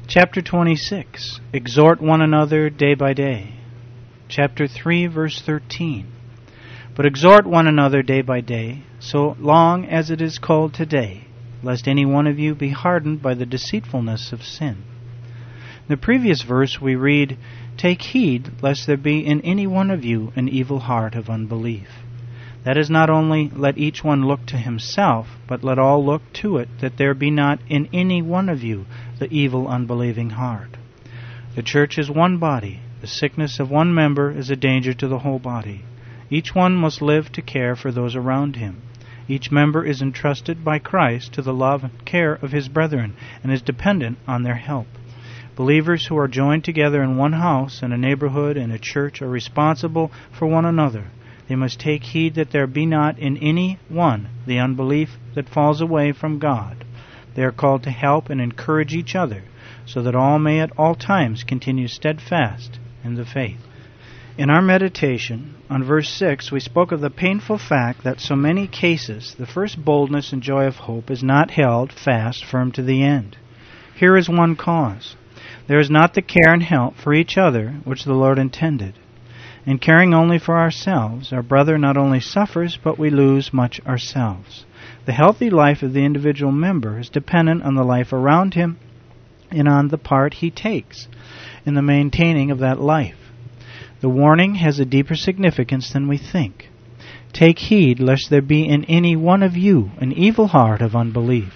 Chapter 26. Exhort one another day by day. Chapter 3, verse 13. But exhort one another day by day, so long as it is called today, lest any one of you be hardened by the deceitfulness of sin. In the previous verse we read, Take heed lest there be in any one of you an evil heart of unbelief. That is, not only let each one look to himself, but let all look to it, that there be not in any one of you the evil unbelieving heart. The church is one body. The sickness of one member is a danger to the whole body. Each one must live to care for those around him. Each member is entrusted by Christ to the love and care of his brethren, and is dependent on their help. Believers who are joined together in one house, in a neighborhood, in a church, are responsible for one another. They must take heed that there be not in any one the unbelief that falls away from God. They are called to help and encourage each other, so that all may at all times continue steadfast in the faith. In our meditation on verse 6, we spoke of the painful fact that so many cases the first boldness and joy of hope is not held fast firm to the end. Here is one cause. There is not the care and help for each other which the Lord intended. In caring only for ourselves, our brother not only suffers, but we lose much ourselves. The healthy life of the individual member is dependent on the life around him and on the part he takes in the maintaining of that life. The warning has a deeper significance than we think. Take heed lest there be in any one of you an evil heart of unbelief.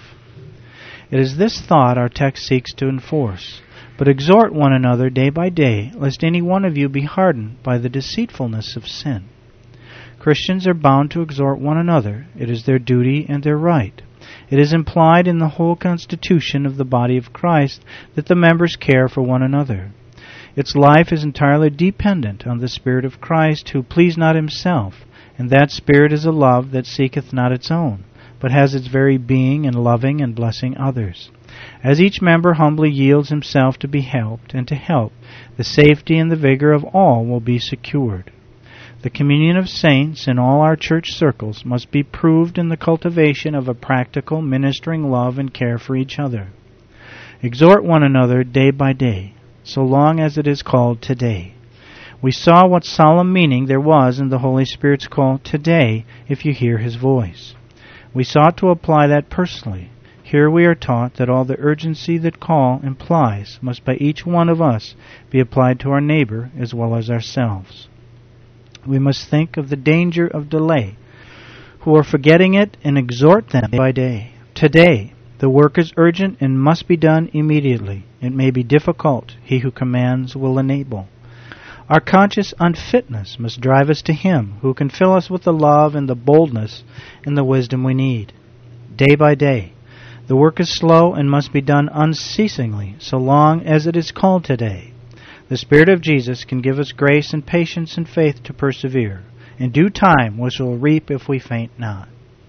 It is this thought our text seeks to enforce. But exhort one another day by day, lest any one of you be hardened by the deceitfulness of sin. Christians are bound to exhort one another. It is their duty and their right. It is implied in the whole constitution of the body of Christ that the members care for one another. Its life is entirely dependent on the Spirit of Christ, who pleased not himself, and that Spirit is a love that seeketh not its own, but has its very being in loving and blessing others. As each member humbly yields himself to be helped and to help, the safety and the vigor of all will be secured. The communion of saints in all our church circles must be proved in the cultivation of a practical, ministering love and care for each other. Exhort one another day by day, so long as it is called today. We saw what solemn meaning there was in the Holy Spirit's call today if you hear his voice. We sought to apply that personally. Here we are taught that all the urgency that call implies must by each one of us be applied to our neighbor as well as ourselves. We must think of the danger of delay, who are forgetting it, and exhort them day by day. Today, the work is urgent and must be done immediately. It may be difficult. He who commands will enable. Our conscious unfitness must drive us to him who can fill us with the love and the boldness and the wisdom we need. Day by day, the work is slow and must be done unceasingly, so long as it is called today. The Spirit of Jesus can give us grace and patience and faith to persevere. In due time we shall reap if we faint not.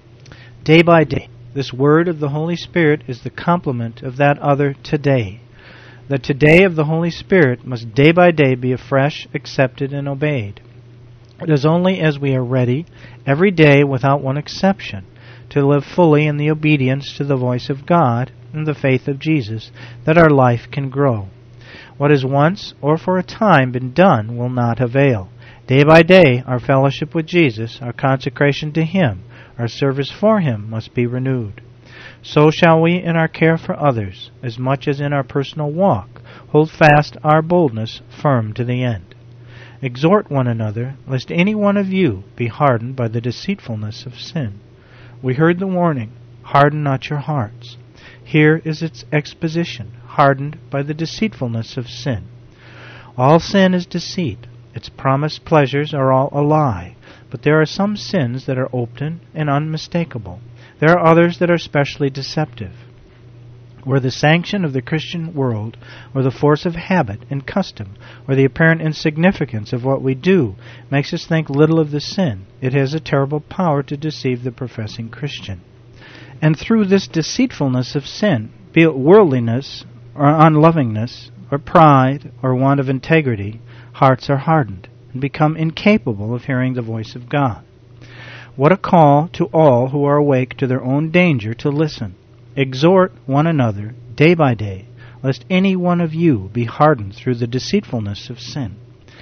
Day by day, this word of the Holy Spirit is the complement of that other today. The today of the Holy Spirit must day by day be afresh, accepted, and obeyed. It is only as we are ready, every day without one exception, to live fully in the obedience to the voice of God and the faith of Jesus, that our life can grow. What has once or for a time been done will not avail. Day by day, our fellowship with Jesus, our consecration to him, our service for him must be renewed. So shall we in our care for others, as much as in our personal walk, hold fast our boldness firm to the end. Exhort one another, lest any one of you be hardened by the deceitfulness of sin. We heard the warning, harden not your hearts. Here is its exposition, hardened by the deceitfulness of sin. All sin is deceit. Its promised pleasures are all a lie. But there are some sins that are open and unmistakable. There are others that are specially deceptive. Where the sanction of the Christian world, or the force of habit and custom, or the apparent insignificance of what we do makes us think little of the sin, it has a terrible power to deceive the professing Christian. And through this deceitfulness of sin, be it worldliness, or unlovingness, or pride, or want of integrity, hearts are hardened, and become incapable of hearing the voice of God. What a call to all who are awake to their own danger to listen. Exhort one another day by day, lest any one of you be hardened through the deceitfulness of sin.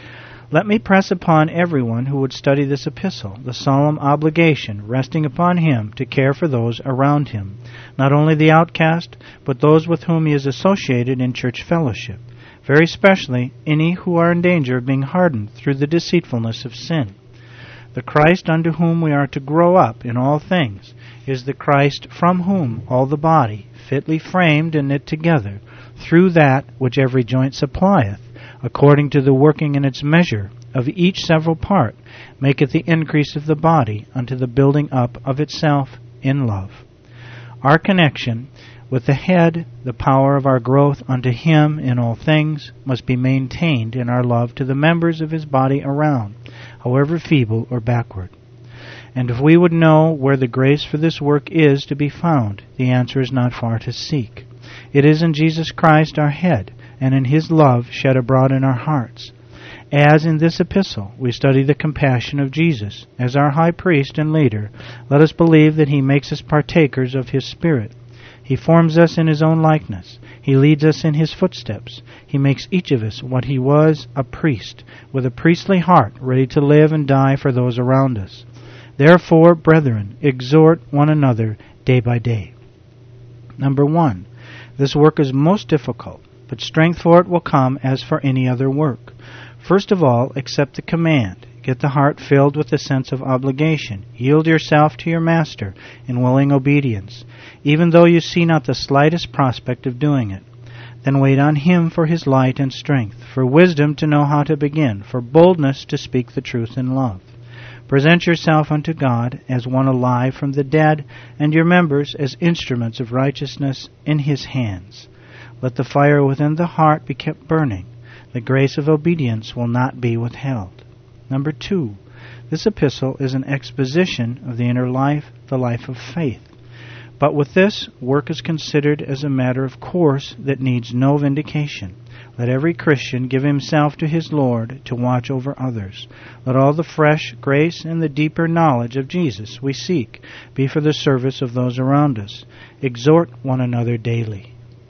Let me press upon everyone who would study this epistle the solemn obligation resting upon him to care for those around him, not only the outcast, but those with whom he is associated in church fellowship, very especially any who are in danger of being hardened through the deceitfulness of sin. The Christ unto whom we are to grow up in all things is the Christ from whom all the body, fitly framed and knit together, through that which every joint supplieth, according to the working in its measure of each several part, maketh the increase of the body unto the building up of itself in love. Our connection with the head, the power of our growth unto him in all things, must be maintained in our love to the members of his body around, however feeble or backward. And if we would know where the grace for this work is to be found, the answer is not far to seek. It is in Jesus Christ our head, and in his love shed abroad in our hearts. As in this epistle we study the compassion of Jesus as our high priest and leader, let us believe that he makes us partakers of his Spirit. He forms us in his own likeness. He leads us in his footsteps. He makes each of us what he was, a priest, with a priestly heart, ready to live and die for those around us. Therefore, brethren, exhort one another day by day. Number 1. This work is most difficult, but strength for it will come as for any other work. First of all, accept the command. Get the heart filled with a sense of obligation. Yield yourself to your master in willing obedience, even though you see not the slightest prospect of doing it. Then wait on him for his light and strength, for wisdom to know how to begin, for boldness to speak the truth in love. Present yourself unto God as one alive from the dead, and your members as instruments of righteousness in his hands. Let the fire within the heart be kept burning. The grace of obedience will not be withheld. Number 2, this epistle is an exposition of the inner life, the life of faith. But with this, work is considered as a matter of course that needs no vindication. Let every Christian give himself to his Lord to watch over others. Let all the fresh grace and the deeper knowledge of Jesus we seek be for the service of those around us. Exhort one another daily.